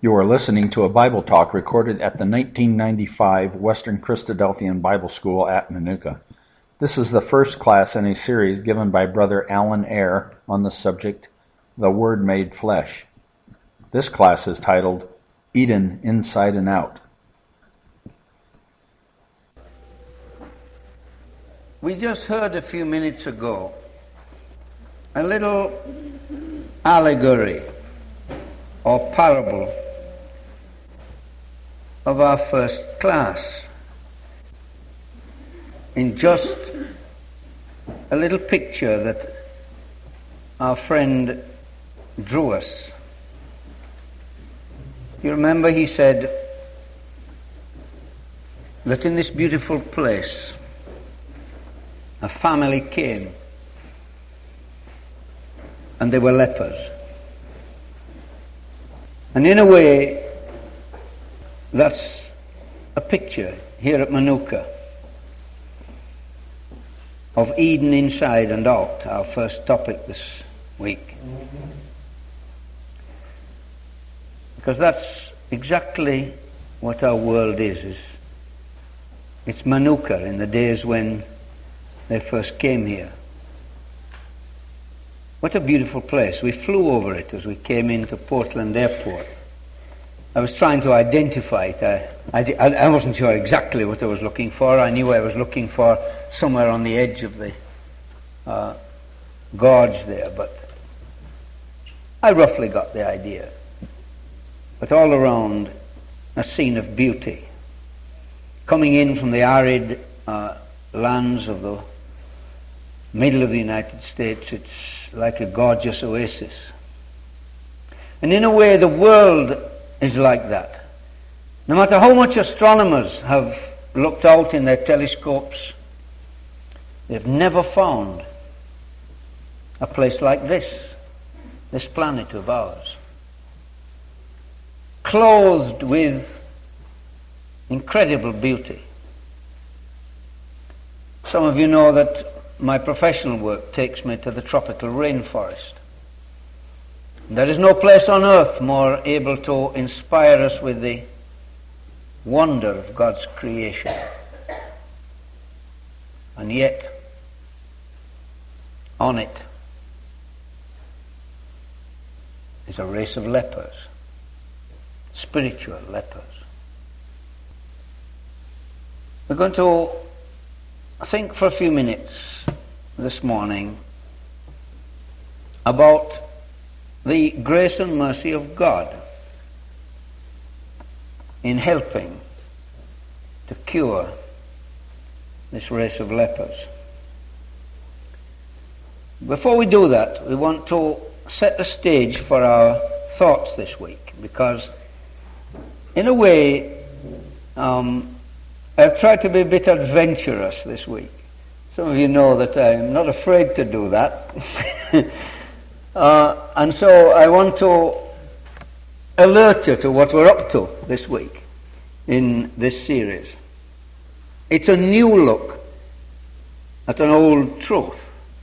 You are listening to a Bible talk recorded at the 1995 Western Christadelphian Bible School at Manuka. This is the first class in a series given by Brother Alan Eyre on the subject, The Word Made Flesh. This class is titled, Eden Inside and Out. We just heard a few minutes ago a little allegory or parable of our first class in just a little picture that our friend drew us. You remember he said that in this beautiful place a family came and they were lepers. And in a way, that's a picture here at Manuka of Eden inside and out, our first topic this week. Because that's exactly what our world is. It's Manuka in the days when they first came here. What a beautiful place. We flew over it as we came into Portland Airport. I was trying to identify it. I wasn't sure exactly what I was looking for. I knew I was looking for somewhere on the edge of the gorge there, but I roughly got the idea. But all around, a scene of beauty. Coming in from the arid lands of the middle of the United States, it's like a gorgeous oasis. And in a way, the world is like that. No matter how much astronomers have looked out in their telescopes, they've never found a place like this planet of ours, clothed with incredible beauty. Some of you know that my professional work takes me to the tropical rainforest. There is no place on earth more able to inspire us with the wonder of God's creation. And yet, on it is a race of lepers, spiritual lepers. We're going to think for a few minutes this morning about the grace and mercy of God in helping to cure this race of lepers. Before we do that, we want to set the stage for our thoughts this week, because in a way I've tried to be a bit adventurous this week. Some of you know that I'm not afraid to do that. And so I want to alert you to what we're up to this week in this series. It's a new look at an old truth.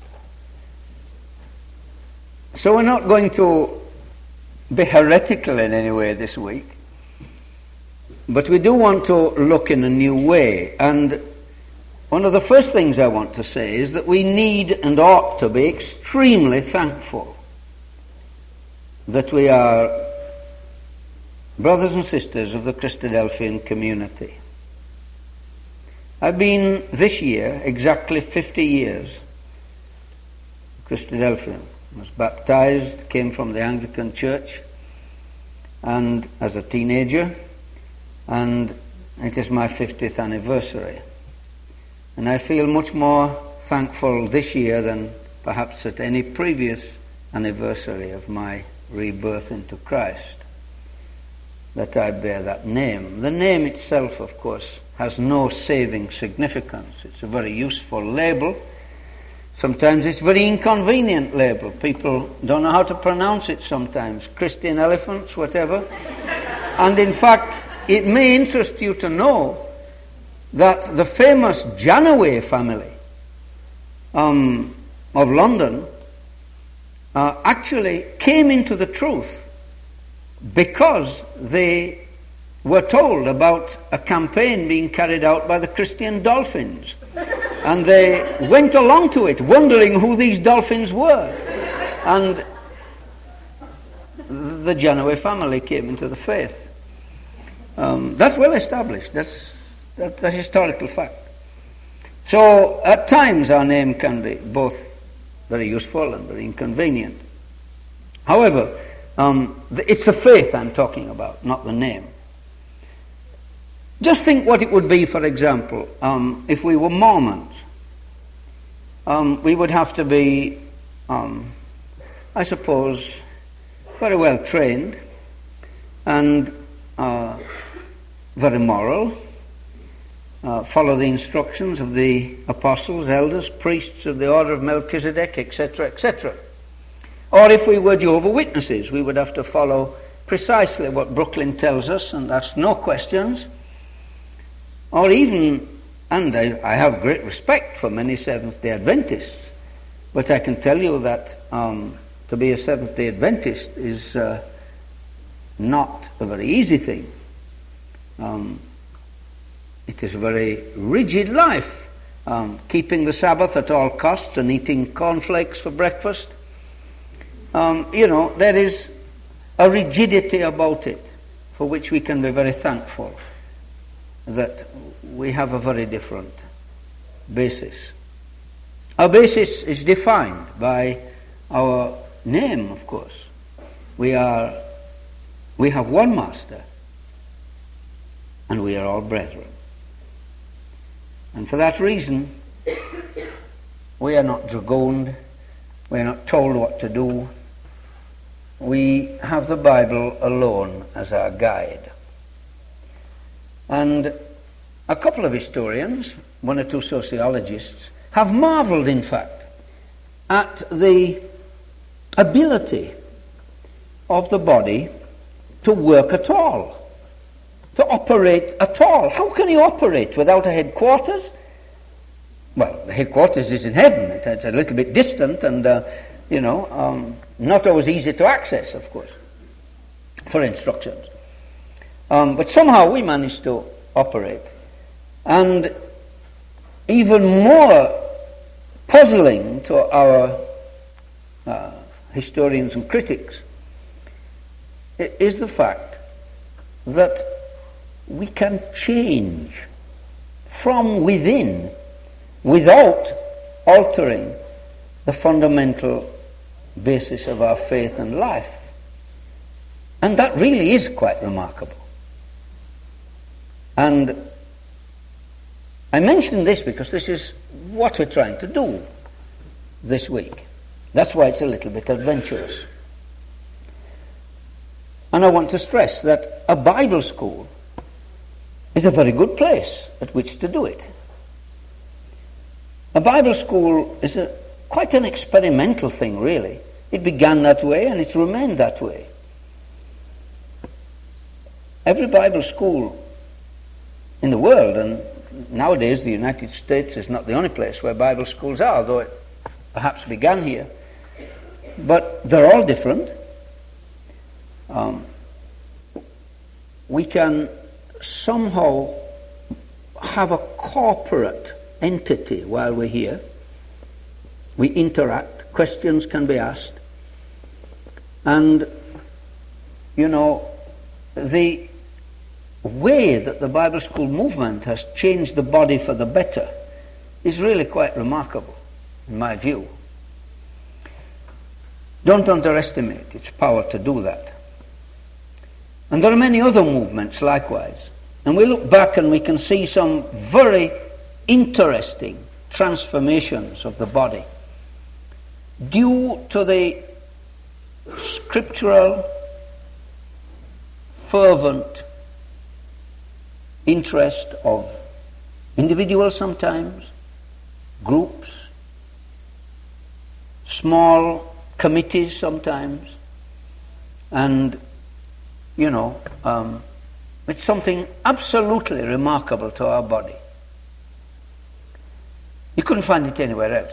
So we're not going to be heretical in any way this week, but we do want to look in a new way. And one of the first things I want to say is that we need and ought to be extremely thankful that we are brothers and sisters of the Christadelphian community. I've been this year exactly 50 years Christadelphian. I was baptized, came from the Anglican Church, and as a teenager, and it is my 50th anniversary. And I feel much more thankful this year than perhaps at any previous anniversary of my rebirth into Christ that I bear that name. The name itself, of course, has no saving significance. It's a very useful label. Sometimes it's a very inconvenient label. People don't know how to pronounce it sometimes. Christian elephants, whatever. And in fact, it may interest you to know that the famous Janaway family of London actually came into the truth because they were told about a campaign being carried out by the Christian Dolphins. And they went along to it, wondering who these dolphins were. And the Janaway family came into the faith. That's well established. That's a historical fact. So at times our name can be both very useful and very inconvenient. However, it's the faith I'm talking about, not the name. Just think what it would be, for example, if we were Mormons. We would have to be, I suppose, very well trained and very moral, follow the instructions of the apostles, elders, priests of the order of Melchizedek, etc., etc. Or if we were Jehovah's Witnesses, we would have to follow precisely what Brooklyn tells us and ask no questions. Or even, and I have great respect for many Seventh-day Adventists, but I can tell you that to be a Seventh-day Adventist is not a very easy thing. It is a very rigid life, keeping the Sabbath at all costs and eating cornflakes for breakfast. There is a rigidity about it for which we can be very thankful that we have a very different basis. Our basis is defined by our name, of course. We have one master, and we are all brethren. And for that reason, we are not dragooned, we are not told what to do. We have the Bible alone as our guide. And a couple of historians, one or two sociologists, have marveled, in fact, at the ability of the body to work at all, to operate at all. How can you operate without a headquarters? Well, the headquarters is in heaven. It's a little bit distant and, not always easy to access, of course, for instructions. But somehow we managed to operate. And even more puzzling to our historians and critics is the fact that we can change from within without altering the fundamental basis of our faith and life. And that really is quite remarkable. And I mention this because this is what we're trying to do this week. That's why it's a little bit adventurous. And I want to stress that a Bible school is a very good place at which to do it. A Bible school is quite an experimental thing, really. It began that way and it's remained that way. Every Bible school in the world, and nowadays the United States is not the only place where Bible schools are, though it perhaps began here, but they're all different. We can somehow have a corporate entity while we're here. We interact, questions can be asked, and the way that the Bible school movement has changed the body for the better is really quite remarkable, in my view. Don't underestimate its power to do that. And there are many other movements likewise. And we look back and we can see some very interesting transformations of the body due to the scriptural, fervent interest of individuals sometimes, groups, small committees sometimes, and it's something absolutely remarkable to our body. You couldn't find it anywhere else.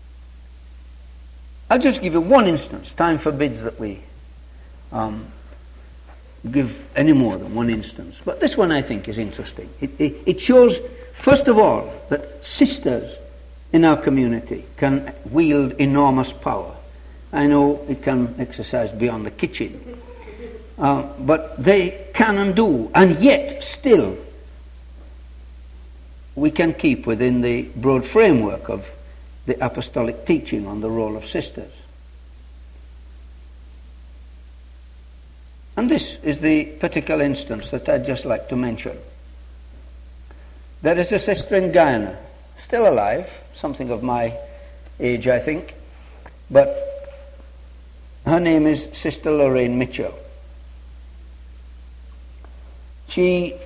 I'll just give you one instance. Time forbids that we give any more than one instance, but this one I think is interesting. It shows, first of all, that sisters in our community can wield enormous power. I know it can exercise beyond the kitchen, but they can and do, and yet still we can keep within the broad framework of the apostolic teaching on the role of sisters. And this is the particular instance that I'd just like to mention. There is a sister in Guyana, still alive, something of my age, I think, but her name is Sister Lorraine Mitchell. She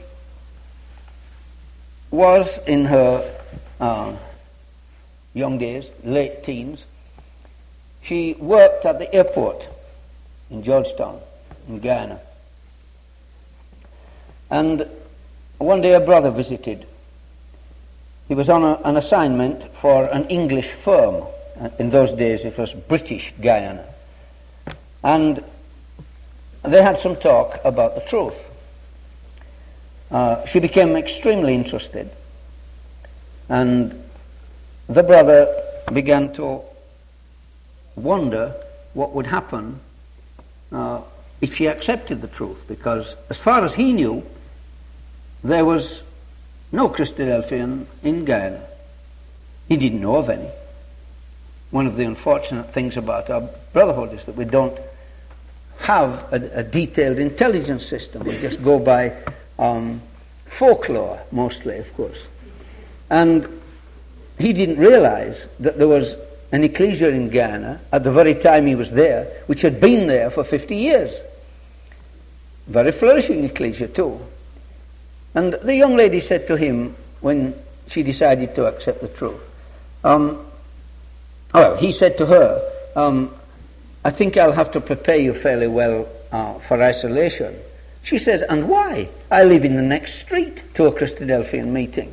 was in her young days, late teens. She worked at the airport in Georgetown, in Guyana. And one day a brother visited. He was on an assignment for an English firm. In those days it was British Guyana. And they had some talk about the truth. She became extremely interested. And the brother began to wonder what would happen if she accepted the truth, because as far as he knew, there was no Christadelphian in Guyana. He didn't know of any. One of the unfortunate things about our brotherhood is that we don't have a detailed intelligence system. We just go by folklore, mostly, of course. And he didn't realize that there was an ecclesia in Guyana at the very time he was there, which had been there for 50 years. Very flourishing ecclesia too. And the young lady said to him, when she decided to accept the truth, he said to her, I think I'll have to prepare you fairly well for isolation. She said, and why? I live in the next street to a Christadelphian meeting.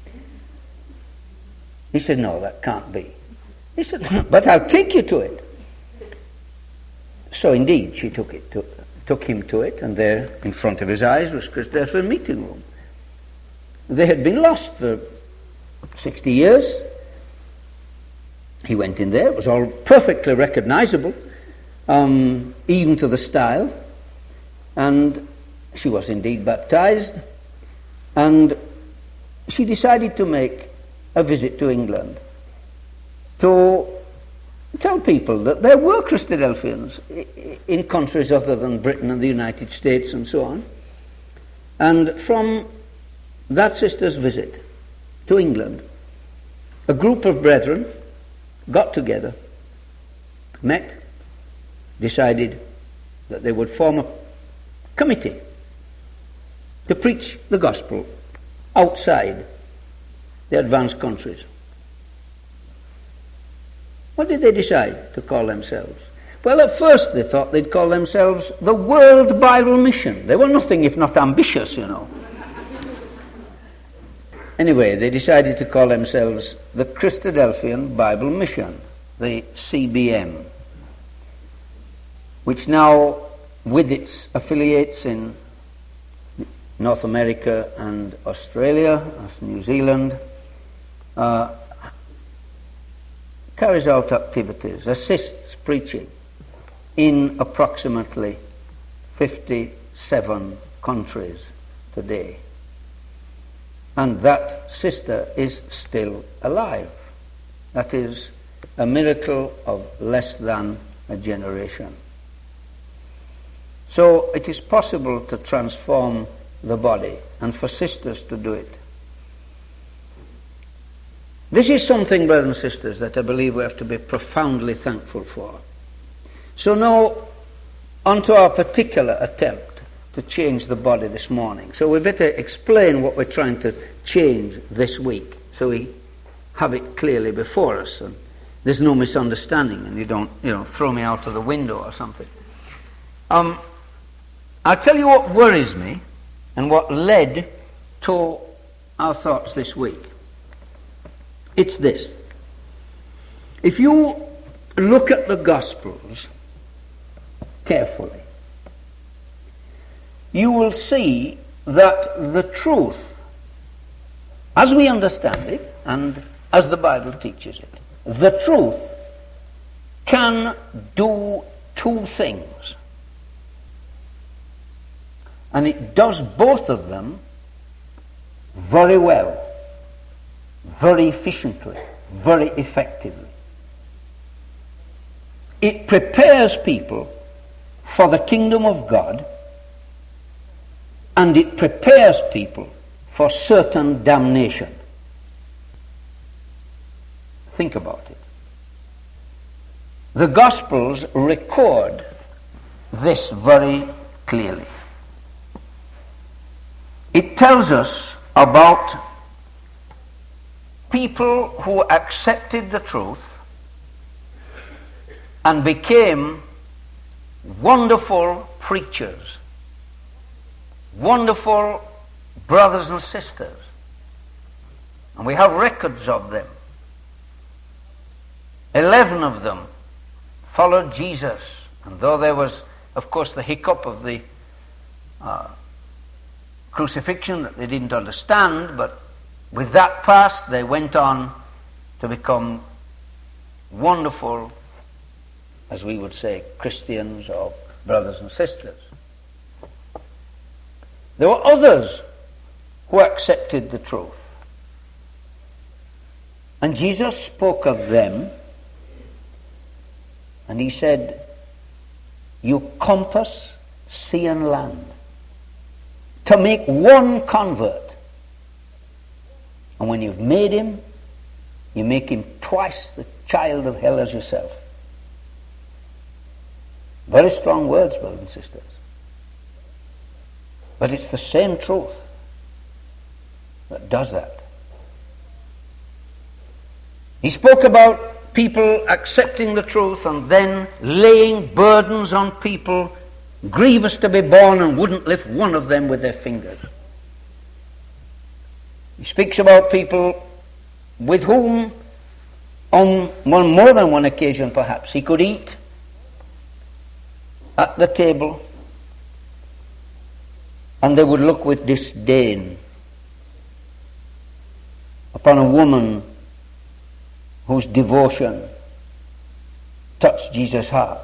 He said, no, that can't be. He said, but I'll take you to it. So indeed, she took him to it, and there in front of his eyes was Christadelphian meeting room. They had been lost for 60 years. He went in there. It was all perfectly recognizable, even to the style. And she was indeed baptized. And she decided to make a visit to England to tell people that there were Christadelphians in countries other than Britain and the United States and so on. And from that sister's visit to England, a group of brethren got together, met, decided that they would form a committee to preach the gospel outside the advanced countries. What did they decide to call themselves? Well, at first they thought they'd call themselves the World Bible Mission. They were nothing if not ambitious, you know. Anyway, they decided to call themselves the Christadelphian Bible Mission, the CBM, which now, with its affiliates in North America and Australia, New Zealand, carries out activities, assists preaching in approximately 57 countries today. And that sister is still alive. That is a miracle of less than a generation. So it is possible to transform the body, and for sisters to do it. This is something, brothers and sisters, that I believe we have to be profoundly thankful for. So now, on to our particular attempt to change the body this morning. So we better explain what we're trying to change this week, so we have it clearly before us, and there's no misunderstanding, and you don't, throw me out of the window or something. I'll tell you what worries me and what led to our thoughts this week. It's this. If you look at the Gospels carefully, you will see that the truth, as we understand it, and as the Bible teaches it, the truth can do two things. And it does both of them very well, very efficiently, very effectively. It prepares people for the kingdom of God, and it prepares people for certain damnation. Think about it. The Gospels record this very clearly. It tells us about people who accepted the truth and became wonderful preachers, wonderful brothers and sisters. And we have records of them. 11 of them followed Jesus. And though there was, of course, the hiccup of the crucifixion that they didn't understand, but with that past, they went on to become wonderful, as we would say, Christians or brothers and sisters. There were others who accepted the truth. And Jesus spoke of them, and he said, "You compass sea and land to make one convert. And when you've made him, you make him twice the child of hell as yourself." Very strong words, brothers and sisters. But it's the same truth that does that. He spoke about people accepting the truth and then laying burdens on people grievous to be borne and wouldn't lift one of them with their fingers. He speaks about people with whom, on more than one occasion perhaps, he could eat at the table and they would look with disdain upon a woman whose devotion touched Jesus' heart.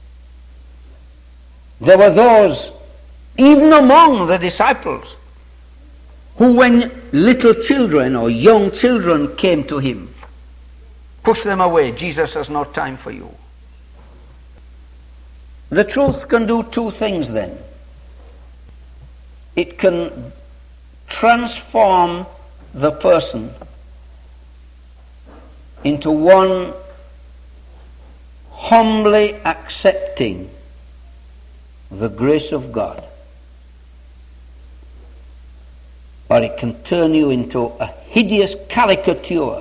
There were those, even among the disciples, who when little children or young children came to him, pushed them away. Jesus has no time for you. The truth can do two things then. It can transform the person into one humbly accepting the grace of God, or it can turn you into a hideous caricature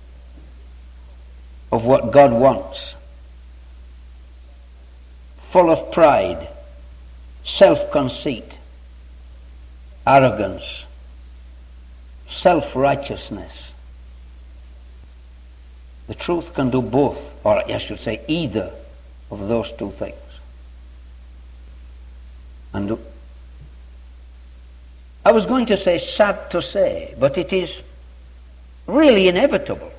of what God wants, full of pride, self-conceit, arrogance, self-righteousness. The truth can do both, or I should say either of those two things. And I was going to say sad to say, but it is really inevitable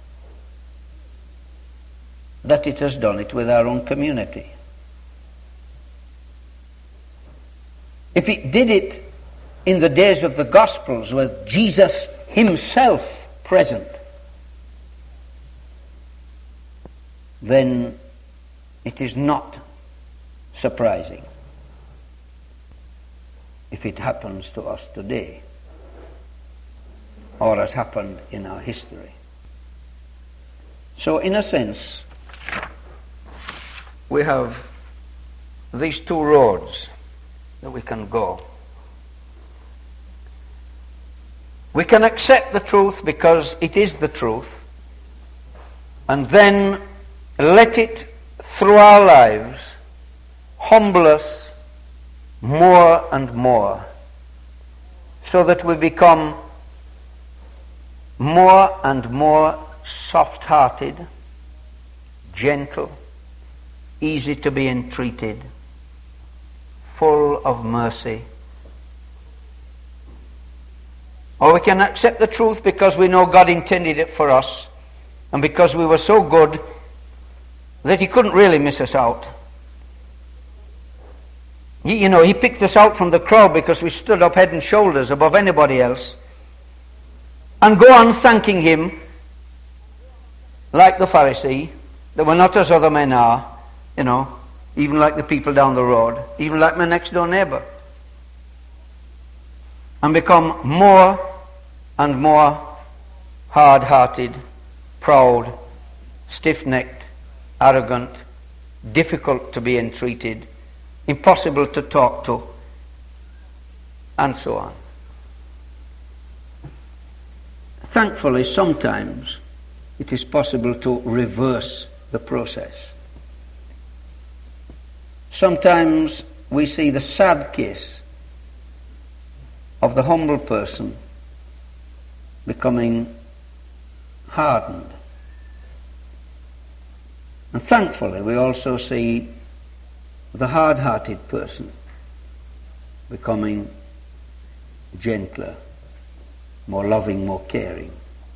that it has done it with our own community. If it did it in the days of the Gospels with Jesus himself present, then it is not surprising if it happens to us today, or has happened in our history. So in a sense, we have these two roads that we can go. We can accept the truth because it is the truth, and then let it, through our lives, humble us more and more, so that we become more and more soft-hearted, gentle, easy to be entreated, full of mercy, Or we can accept the truth because we know God intended it for us, and because we were so good that he couldn't really miss us out. He picked us out from the crowd because we stood up head and shoulders above anybody else, and go on thanking him like the Pharisee, that we're not as other men are, even like the people down the road, even like my next door neighbor, and become more and more hard-hearted, proud, stiff-necked, arrogant, difficult to be entreated, impossible to talk to, and so on. Thankfully, sometimes it is possible to reverse the process. Sometimes we see the sad case of the humble person becoming hardened. And thankfully, we also see the hard-hearted person becoming gentler, more loving, more caring.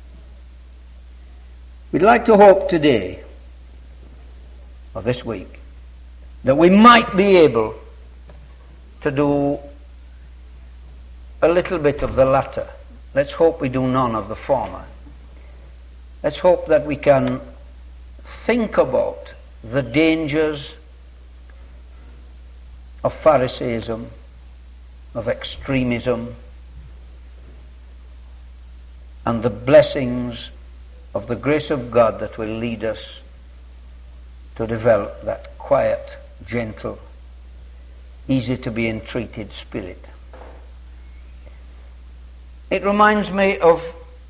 We'd like to hope today, or this week, that we might be able to do a little bit of the latter. Let's hope we do none of the former. Let's hope that we can think about the dangers of Pharisaism, of extremism, and the blessings of the grace of God that will lead us to develop that quiet, gentle, easy to be entreated spirit. It reminds me of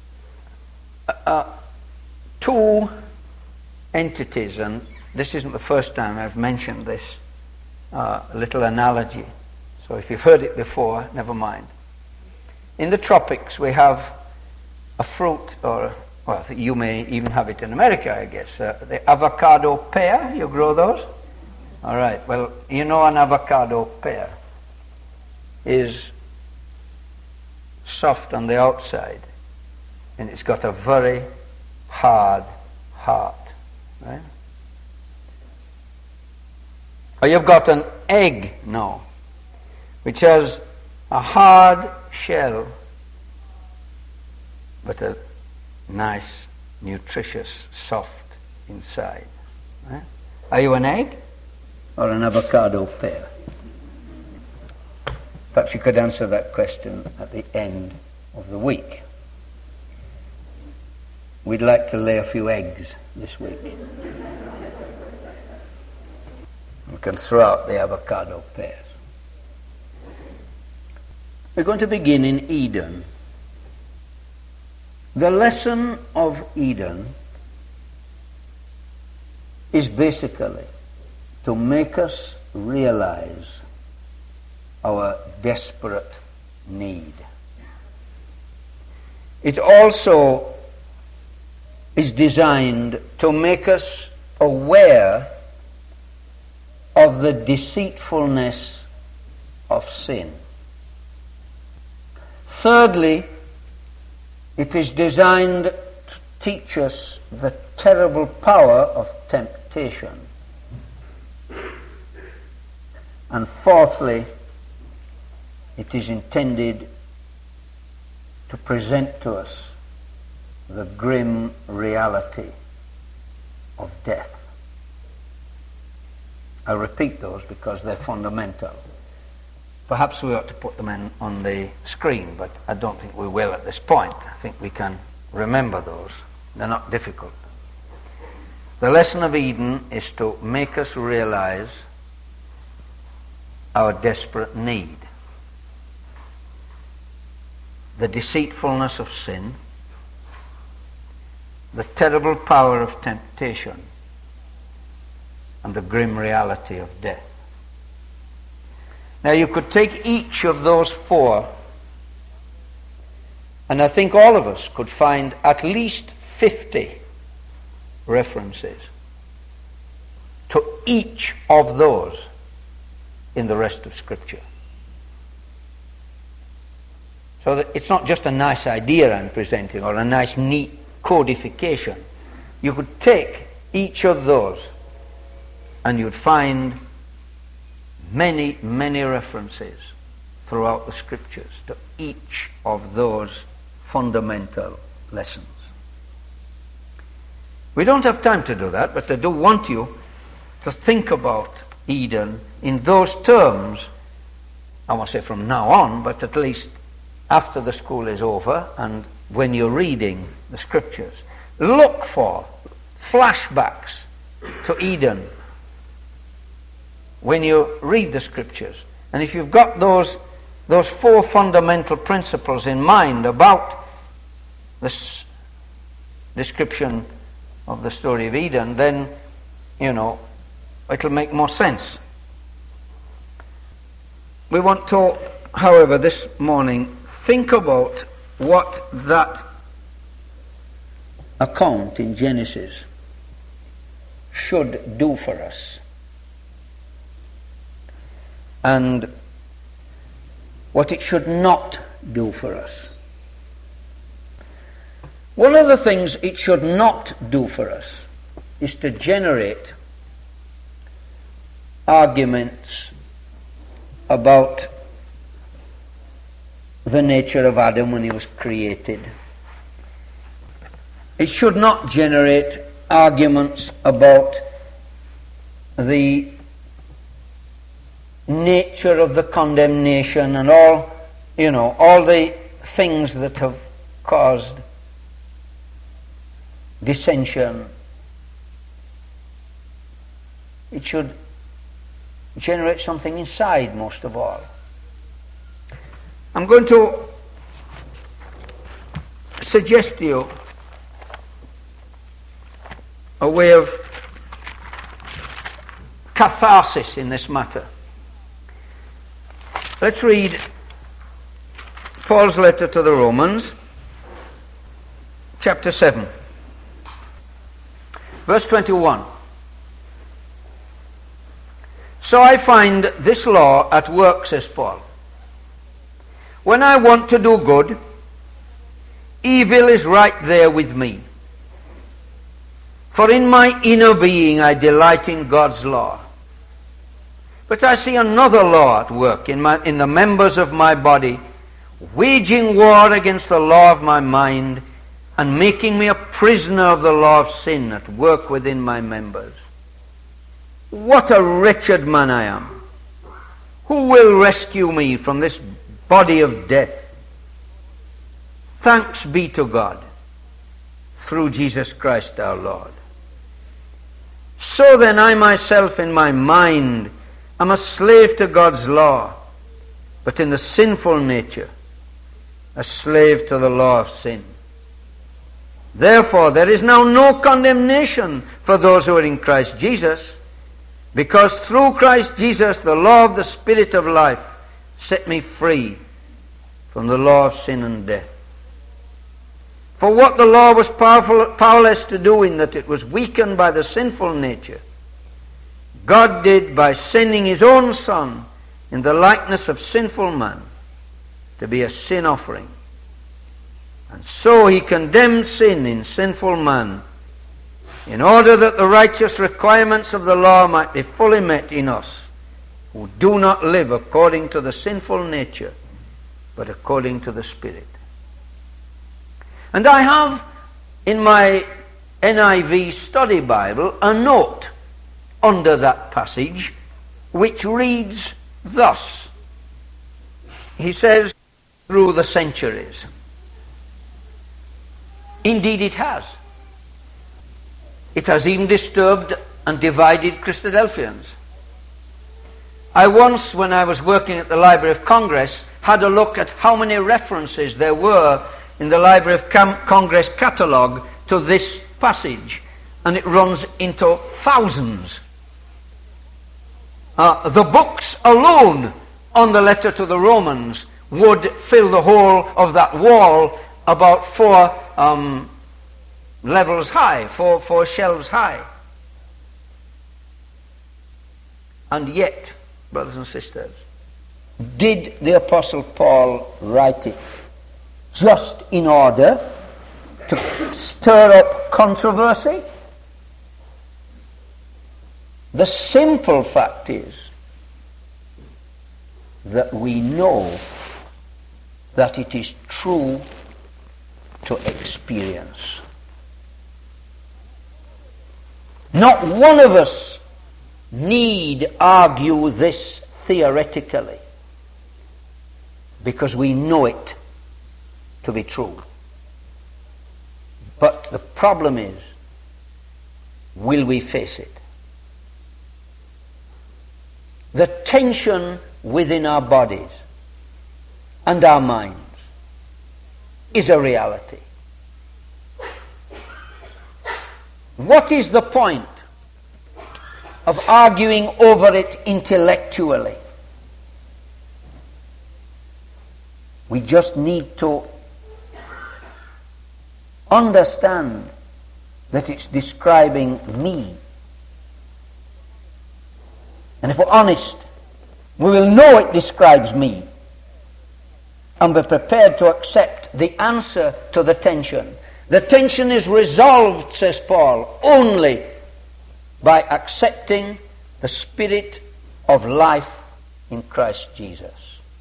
two entities, and this isn't the first time I've mentioned this little analogy, so if you've heard it before, never mind. In the tropics we have a fruit, or well, you may even have it in America, I guess, the avocado pear. You grow those? All right, well, an avocado pear is soft on the outside, and it's got a very hard heart, right? Or you've got an egg now, which has a hard shell, but a nice, nutritious, soft inside. Right? Are you an egg or an avocado pear? Perhaps you could answer that question at the end of the week. We'd like to lay a few eggs this week. We can throw out the avocado pears. We're going to begin in Eden. The lesson of Eden is basically to make us realize our desperate need. It also is designed to make us aware of the deceitfulness of sin. Thirdly, it is designed to teach us the terrible power of temptation. And fourthly, it is intended to present to us the grim reality of death. I'll repeat those because they're fundamental. Perhaps we ought to put them on the screen, but I don't think we will at this point. I think we can remember those. They're not difficult. The lesson of Eden is to make us realize our desperate need, the deceitfulness of sin, the terrible power of temptation, and the grim reality of death. Now you could take each of those four, and I think all of us could find at least 50 references to each of those in the rest of Scripture. So that it's not just a nice idea I'm presenting or a nice, neat codification. You could take each of those and you'd find many, many references throughout the Scriptures to each of those fundamental lessons. We don't have time to do that, but I do want you to think about Eden in those terms. I won't say from now on, but at least after the school is over and when you're reading the Scriptures. Look for flashbacks to Eden when you read the Scriptures. And if you've got those four fundamental principles in mind about this description of the story of Eden, then, it'll make more sense. We want to, however, this morning, think about what that account in Genesis should do for us. And what it should not do for us. One of the things it should not do for us is to generate arguments about the nature of Adam when he was created. It should not generate arguments about the nature of the condemnation and all the things that have caused dissension. It should generate something inside most of all. I'm going to suggest to you a way of catharsis in this matter. Let's read Paul's letter to the Romans, chapter 7, verse 21. So I find this law at work, says Paul. When I want to do good, evil is right there with me. For in my inner being I delight in God's law. But I see another law at work in the members of my body, waging war against the law of my mind and making me a prisoner of the law of sin at work within my members. What a wretched man I am! Who will rescue me from this body of death? Thanks be to God through Jesus Christ our Lord. So then I myself in my mind am a slave to God's law, but in the sinful nature, a slave to the law of sin. Therefore, there is now no condemnation for those who are in Christ Jesus, because through Christ Jesus, the law of the Spirit of life set me free from the law of sin and death. For what the law was powerless to do in that it was weakened by the sinful nature, God did by sending his own Son in the likeness of sinful man to be a sin offering. And so he condemned sin in sinful man in order that the righteous requirements of the law might be fully met in us who do not live according to the sinful nature but according to the Spirit. And I have in my NIV study Bible a note under that passage which reads thus. He says, through the centuries. Indeed it has. It has even disturbed and divided Christadelphians. I once, when I was working at the Library of Congress, had a look at how many references there were in the Library of Congress catalogue to this passage, and it runs into thousands. The books alone on the letter to the Romans would fill the whole of that wall about 4 levels high, four shelves high. And yet, brothers and sisters, did the Apostle Paul write it just in order to stir up controversy. The simple fact is that we know that it is true to experience. Not one of us need argue this theoretically, because we know it to be true. But the problem is, will we face it? The tension within our bodies and our minds is a reality. What is the point of arguing over it intellectually? We just need to understand that it's describing me. And if we're honest, we will know it describes me and be prepared to accept the answer to the tension. The tension is resolved, says Paul, only by accepting the Spirit of life in Christ Jesus.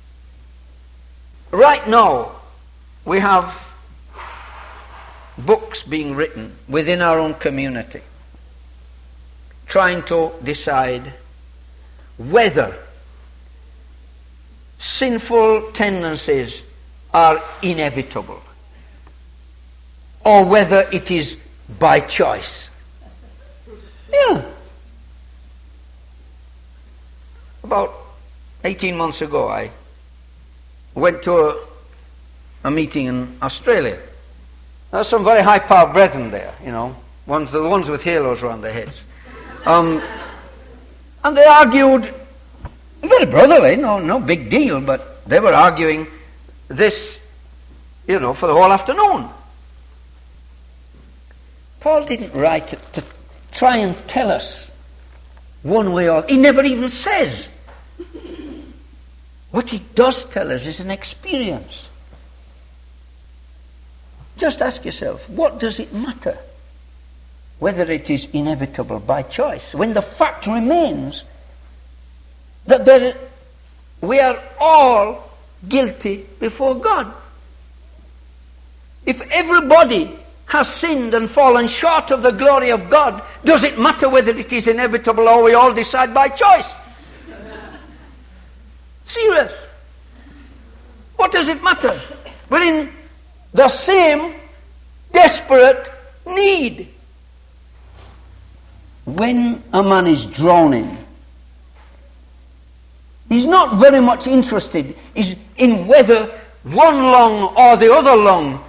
Right now, we have books being written within our own community trying to decide whether sinful tendencies are inevitable or whether it is by choice. Yeah. About 18 months ago, I went to a meeting in Australia. There are some very high-powered brethren there, you know, the ones with halos around their heads. And they argued, very brotherly, no big deal, but they were arguing this, you know, for the whole afternoon. Paul didn't write it to try and tell us one way or... He never even says. What he does tell us is an experience. Just ask yourself, what does it matter whether it is inevitable by choice, when the fact remains that we are all guilty before God? If everybody has sinned and fallen short of the glory of God, does it matter whether it is inevitable or we all decide by choice? Serious. What does it matter? We're in the same desperate need. When a man is drowning, he's not very much interested in whether one lung or the other lung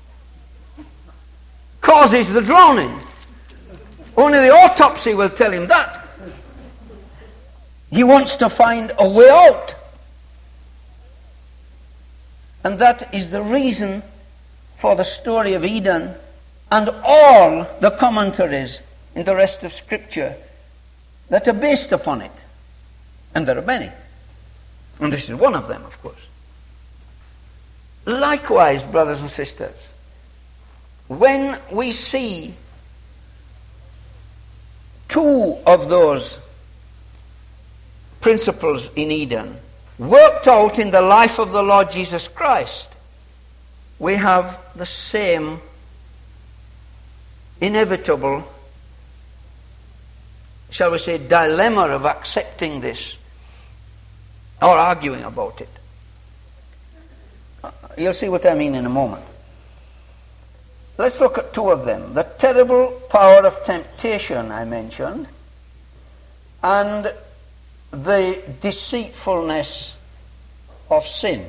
causes the drowning. Only the autopsy will tell him that. He wants to find a way out. And that is the reason for the story of Eden and all the commentaries in the rest of Scripture that are based upon it. And there are many. And this is one of them, of course. Likewise, brothers and sisters, when we see two of those principles in Eden worked out in the life of the Lord Jesus Christ, we have the same inevitable, shall we say, dilemma of accepting this or arguing about it. You'll see what I mean in a moment. Let's look at two of them. The terrible power of temptation I mentioned, and the deceitfulness of sin.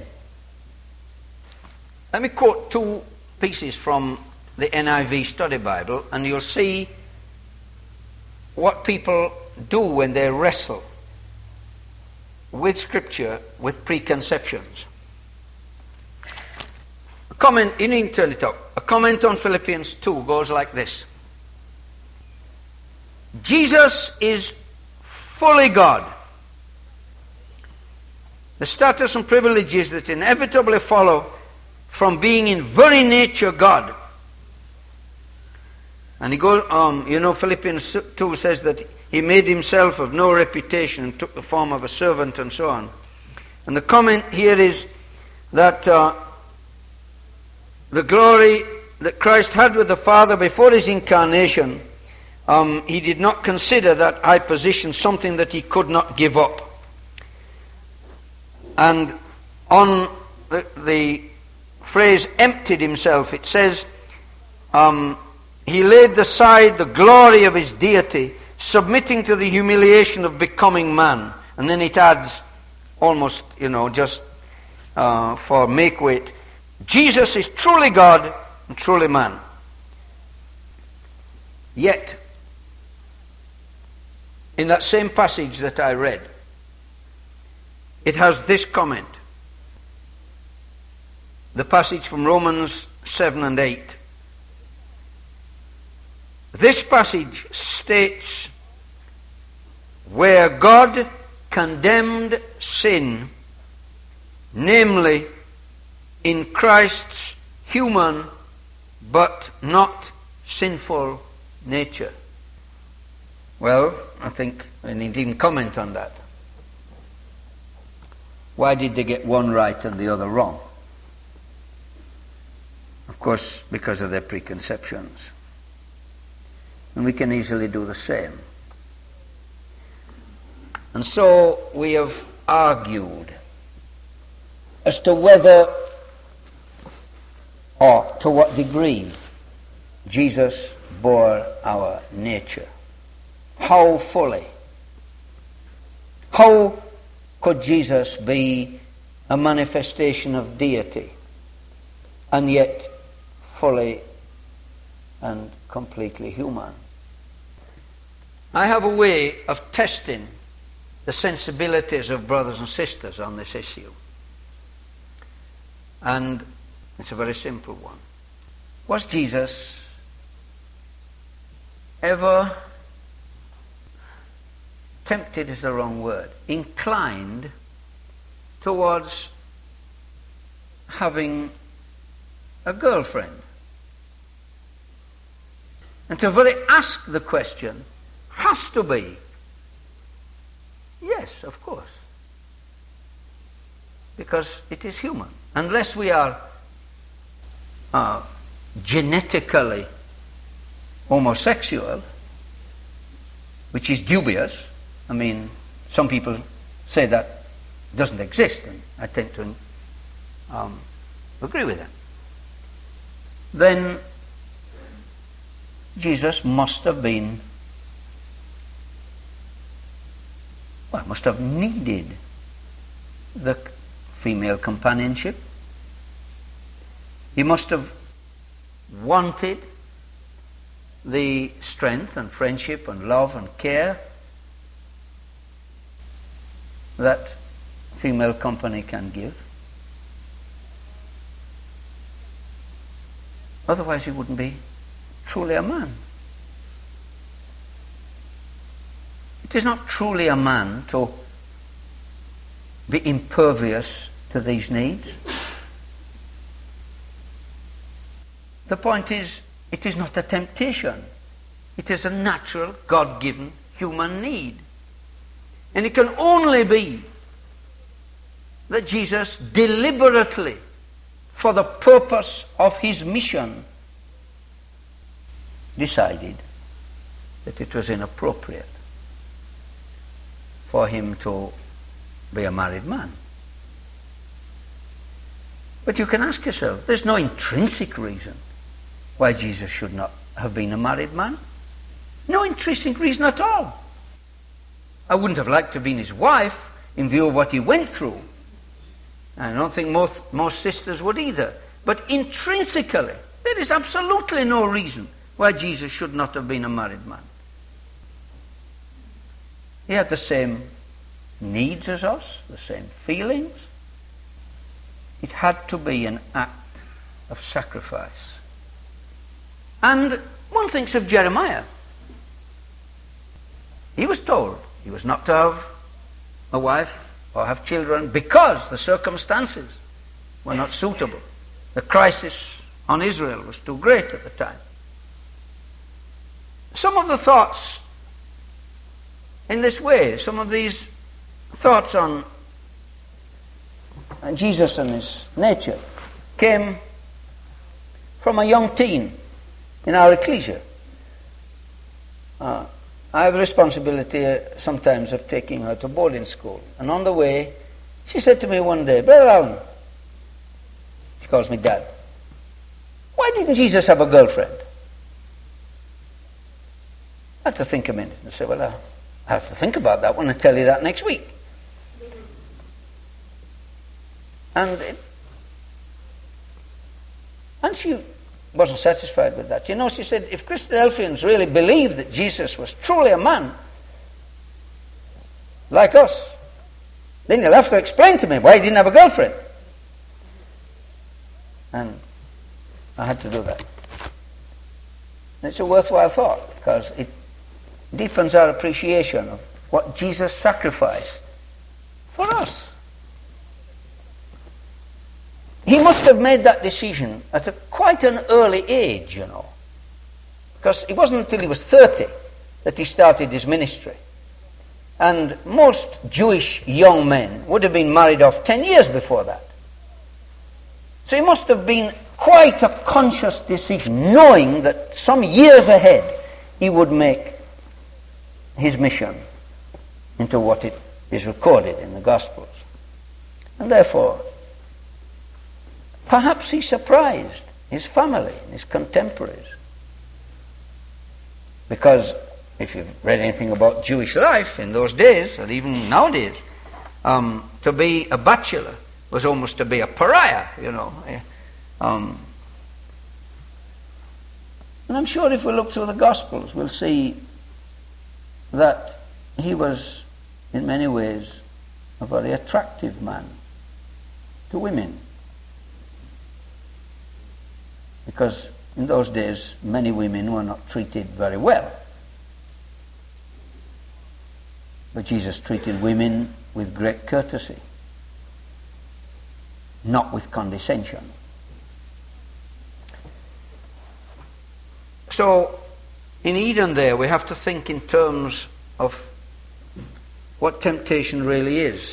Let me quote two pieces from the NIV Study Bible, and you'll see what people do when they wrestle with Scripture with preconceptions. A comment, you need to turn it up. A comment on Philippians 2 goes like this. Jesus is fully God. The status and privileges that inevitably follow from being in very nature God. And he goes, Philippians 2 says that he made himself of no reputation and took the form of a servant and so on. And the comment here is that the glory that Christ had with the Father before his incarnation, he did not consider that high position something that he could not give up. And on the phrase emptied himself, it says, he laid aside the glory of his deity, submitting to the humiliation of becoming man. And then it adds, almost, just for make weight, Jesus is truly God and truly man. Yet, in that same passage that I read, it has this comment. The passage from Romans 7 and 8. This passage states, where God condemned sin, namely in Christ's human but not sinful nature. Well, I think I need to even comment on that. Why did they get one right and the other wrong? Of course, because of their preconceptions. And we can easily do the same. And so we have argued as to whether or to what degree Jesus bore our nature. How fully? How could Jesus be a manifestation of deity and yet fully and completely human? I have a way of testing the sensibilities of brothers and sisters on this issue. And it's a very simple one. Was Jesus ever tempted is the wrong word, inclined towards having a girlfriend? And to very ask the question has to be yes, of course. Because it is human. Unless we are genetically homosexual, which is dubious. I mean, some people say that doesn't exist, and I tend to agree with them. Then Jesus must have been, must have needed the female companionship. He must have wanted the strength and friendship and love and care that female company can give. Otherwise he wouldn't be truly a man. It is not truly a man to be impervious to these needs. The point is, it is not a temptation. It is a natural, God-given human need. And it can only be that Jesus deliberately, for the purpose of his mission, decided that it was inappropriate for him to be a married man. But you can ask yourself, there's no intrinsic reason why Jesus should not have been a married man. No intrinsic reason at all. I wouldn't have liked to have been his wife in view of what he went through. I don't think most sisters would either. But intrinsically, there is absolutely no reason why Jesus should not have been a married man. He had the same needs as us, the same feelings. It had to be an act of sacrifice. And one thinks of Jeremiah. He was told he was not to have a wife or have children because the circumstances were not suitable. The crisis on Israel was too great at the time. Some of the thoughts in this way, some of these thoughts on Jesus and his nature came from a young teen in our ecclesia. I have a responsibility sometimes of taking her to boarding school. And on the way, she said to me one day, "Brother Alan," she calls me Dad, "why didn't Jesus have a girlfriend?" I had to think a minute and say, "Well, I have to think about that one and tell you that next week." And she wasn't satisfied with that. You know, she said, if Christadelphians really believed that Jesus was truly a man, like us, then you'll have to explain to me why he didn't have a girlfriend. And I had to do that. And it's a worthwhile thought, because it deepens our appreciation of what Jesus sacrificed for us. He must have made that decision at quite an early age, you know, because it wasn't until he was 30 that he started his ministry. And most Jewish young men would have been married off 10 years before that. So he must have been quite a conscious decision, knowing that some years ahead he would make his mission into what it is recorded in the Gospels. And therefore, perhaps he surprised his family and his contemporaries. Because if you've read anything about Jewish life in those days, and even nowadays, to be a bachelor was almost to be a pariah, you know. And I'm sure if we look through the Gospels, we'll see that he was, in many ways, a very attractive man to women. Because in those days, many women were not treated very well. But Jesus treated women with great courtesy, not with condescension. So, in Eden there, we have to think in terms of what temptation really is.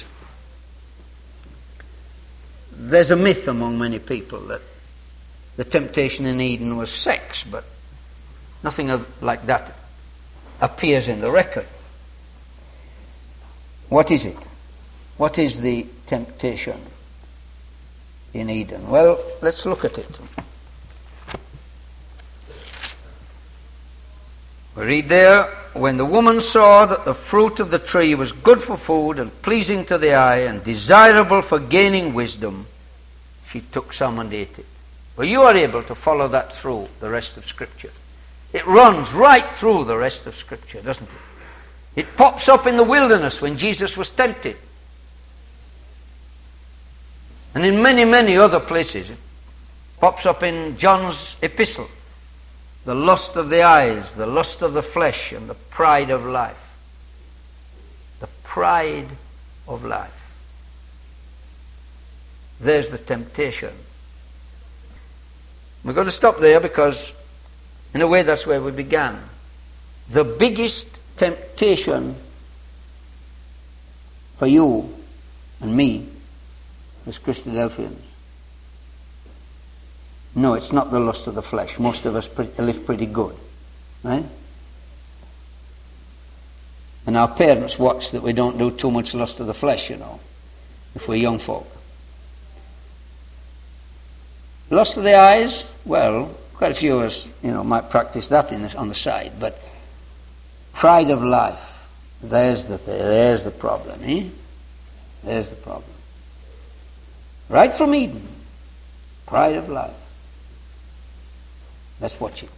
There's a myth among many people that the temptation in Eden was sex, but nothing like that appears in the record. What is it? What is the temptation in Eden? Well, let's look at it. We read there, when the woman saw that the fruit of the tree was good for food and pleasing to the eye and desirable for gaining wisdom, she took some and ate it. Well, you are able to follow that through the rest of Scripture. It runs right through the rest of Scripture, doesn't it? It pops up in the wilderness when Jesus was tempted. And in many, many other places. It pops up in John's epistle. The lust of the eyes, the lust of the flesh, and the pride of life. The pride of life. There's the temptation. We're going to stop there because, in a way, that's where we began. The biggest temptation for you and me as Christadelphians. No, it's not the lust of the flesh. Most of us live pretty good, right? And our parents watch that we don't do too much lust of the flesh, you know, if we're young folk. Lust of the eyes, well, quite a few of us, you know, might practice that on the side, but pride of life, there's the problem, eh? There's the problem. Right from Eden, pride of life. Let's watch it.